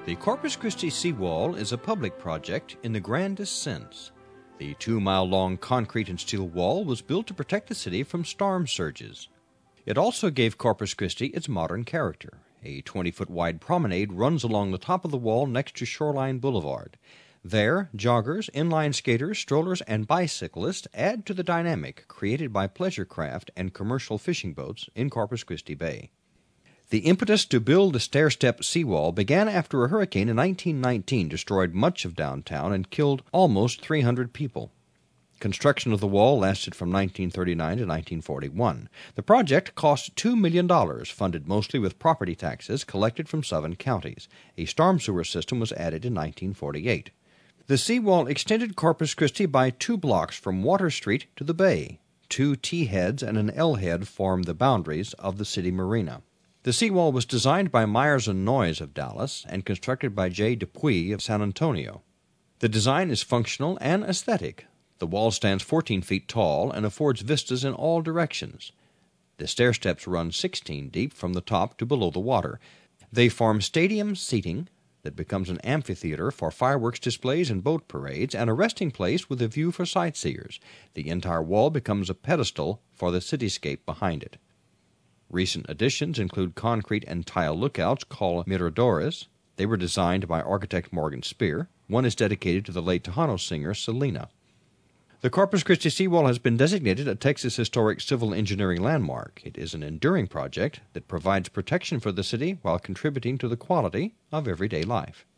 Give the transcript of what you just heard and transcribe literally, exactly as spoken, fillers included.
The Corpus Christi seawall is a public project in the grandest sense. The two-mile-long concrete and steel wall was built to protect the city from storm surges. It also gave Corpus Christi its modern character. A twenty-foot-wide promenade runs along the top of the wall next to Shoreline Boulevard. There, joggers, inline skaters, strollers, and bicyclists add to the dynamic created by pleasure craft and commercial fishing boats in Corpus Christi Bay. The impetus to build the stair-step seawall began after a hurricane in nineteen nineteen destroyed much of downtown and killed almost three hundred people. Construction of the wall lasted from nineteen thirty-nine to nineteen forty-one. The project cost two million dollars, funded mostly with property taxes collected from seven counties. A storm sewer system was added in nineteen forty-eight. The seawall extended Corpus Christi by two blocks from Water Street to the bay. Two T-heads and an L-head form the boundaries of the city marina. The seawall was designed by Myers and Noyes of Dallas and constructed by J. Dupuy of San Antonio. The design is functional and aesthetic. The wall stands fourteen feet tall and affords vistas in all directions. The stair steps run sixteen deep from the top to below the water. They form stadium seating that becomes an amphitheater for fireworks displays and boat parades, and a resting place with a view for sightseers. The entire wall becomes a pedestal for the cityscape behind it. Recent additions include concrete and tile lookouts called miradores. They were designed by architect Morgan Spear. One is dedicated to the late Tejano singer Selena. The Corpus Christi seawall has been designated a Texas Historic Civil Engineering Landmark. It is an enduring project that provides protection for the city while contributing to the quality of everyday life.